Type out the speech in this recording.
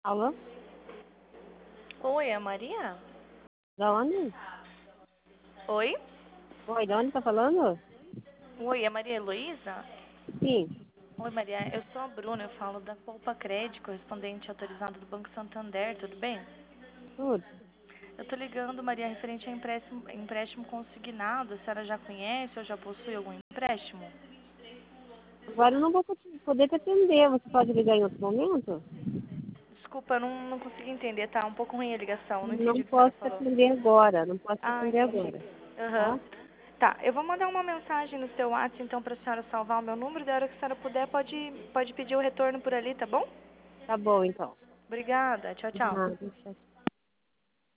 Alô? Oi, é a Maria? Da onde? Oi? Oi, da onde tá falando? Oi, é a Maria Heloísa? Sim. Oi, Maria, eu sou a Bruna, eu falo da Poupa Crédito, correspondente autorizado do Banco Santander, tudo bem? Tudo. Eu tô ligando, Maria, referente a empréstimo consignado, a senhora já conhece ou já possui algum empréstimo? Agora eu não vou poder te atender. Você pode ligar em outro momento? Desculpa, eu não consegui entender, tá um pouco ruim a ligação, não entendi Não o que a senhora posso te falou. atender agora. Não posso te Ah, atender entendi. agora. Aham. Tá? Tá, eu vou mandar uma mensagem no seu WhatsApp, então, pra senhora salvar o meu número, da hora que a senhora puder, pode pedir o retorno por ali, tá bom? Tá bom, então. Obrigada, tchau, tchau. Nada, tchau.